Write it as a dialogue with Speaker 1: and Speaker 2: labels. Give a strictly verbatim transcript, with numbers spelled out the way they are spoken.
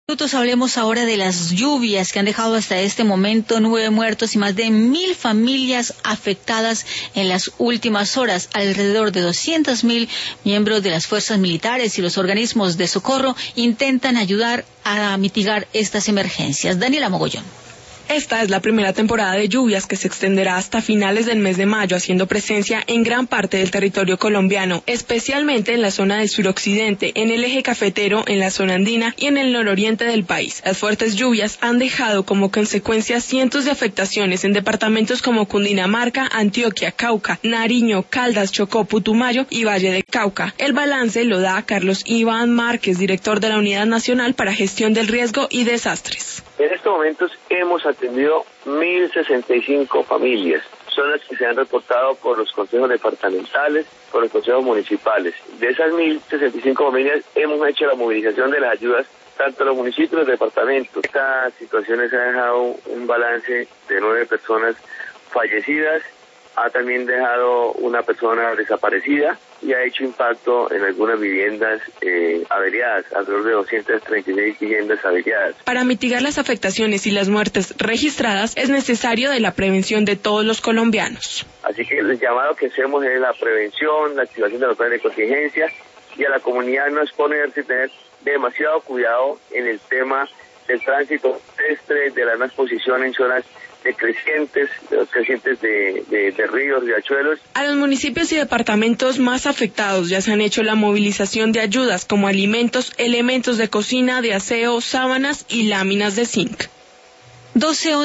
Speaker 1: Minutos, hablemos ahora de las lluvias que han dejado hasta este momento nueve muertos y más de mil familias afectadas en las últimas horas. Alrededor de doscientos mil miembros de las fuerzas militares y los organismos de socorro intentan ayudar a mitigar estas emergencias. Daniela Mogollón.
Speaker 2: Esta es la primera temporada de lluvias que se extenderá hasta finales del mes de mayo, haciendo presencia en gran parte del territorio colombiano, especialmente en la zona del suroccidente, en el eje cafetero, en la zona andina y en el nororiente del país. Las fuertes lluvias han dejado como consecuencia cientos de afectaciones en departamentos como Cundinamarca, Antioquia, Cauca, Nariño, Caldas, Chocó, Putumayo y Valle del Cauca. El balance lo da Carlos Iván Márquez, director de la Unidad Nacional para Gestión del Riesgo y Desastres.
Speaker 3: En estos momentos hemos atendido mil sesenta y cinco familias. Son las que se han reportado por los consejos departamentales, por los consejos municipales. De esas mil sesenta y cinco familias hemos hecho la movilización de las ayudas tanto en los municipios como en los departamentos. Esta situación ha dejado un balance de nueve personas fallecidas, ha también dejado una persona desaparecida y ha hecho impacto en algunas viviendas eh, averiadas, alrededor de doscientas treinta y seis viviendas averiadas.
Speaker 2: Para mitigar las afectaciones y las muertes registradas es necesario de la prevención de todos los colombianos.
Speaker 3: Así que el llamado que hacemos es la prevención, la activación de los planes de contingencia y a la comunidad no exponerse y tener demasiado cuidado en el tema del tránsito terrestre, de la no exposición en zonas de crecientes, de los crecientes de, de, de ríos, riachuelos.
Speaker 2: A los municipios y departamentos más afectados ya se han hecho la movilización de ayudas como alimentos, elementos de cocina, de aseo, sábanas y láminas de zinc.
Speaker 1: doce